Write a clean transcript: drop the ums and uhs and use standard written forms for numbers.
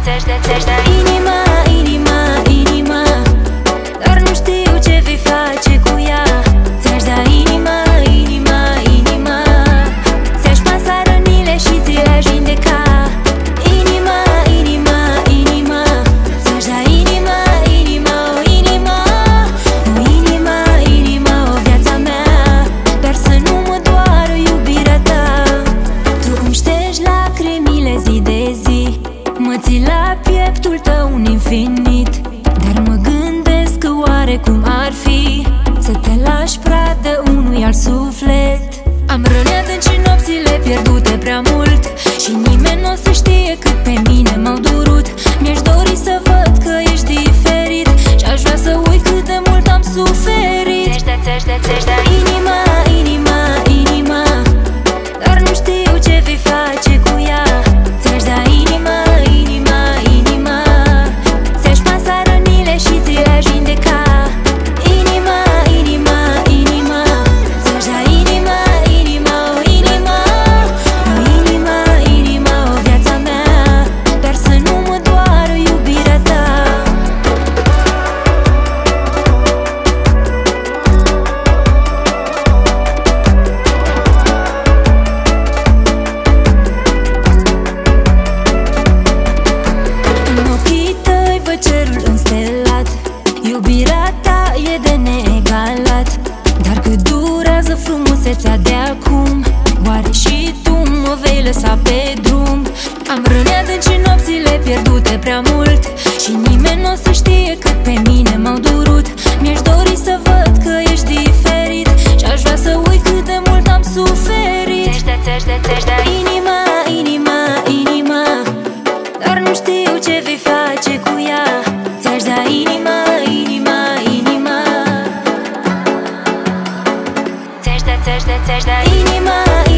ți-aș da inima, inima, inima, dar nu știu ce vei face cu ea. Ți-aș da inima, inima, inima, ți-aș pasa rănile și ți le-aș vindeca. Inima, inima, inima, ți-aș da inima, inima, o inima, o inima, inima, o viața mea, dar să nu mă doară iubirea ta. Tu îmi ștergi lacrimile zi de zi, mă ții la pieptul tău un infinit, dar mă gândesc că oarecum ar fi să te lași pradă unui alt suflet. Am răni adânci în nopțile pierdute prea mult și nimeni nu o să știe cât pe mine m-au durut. Mi-aș dori să văd că ești diferit și aș vrea să uit cât de mult am suferit. Ți-aș da inima, inima, inima, dar nu știu ce vei face cu ea. Ți-aș da inima, inima, inima, ți-aș pasa rănile și ți le-aș vindeca. Inima, inima, inima, ți-aș da inima, inima, o inima, o inima, inima, o viața mea, dar să nu mă doară iubirea ta. În ochii tăi văd cerul înstelat, iubirea ta e de neegalat, dar cât durează frumusețea de acum, oare și tu mă vei lăsa pe drum? Am răni adânci în nopțile pierdute prea mult și nimeni nu o să știe cât pe mine m-au durut. Mi-aș dori să văd că ești diferit și aș vrea să uit cât de mult am suferit. Ți-aș da inima, inima, inima, dar nu știu ce vei face cu ea. Ți-aș da inima, inima, inima, ți-aș da inima,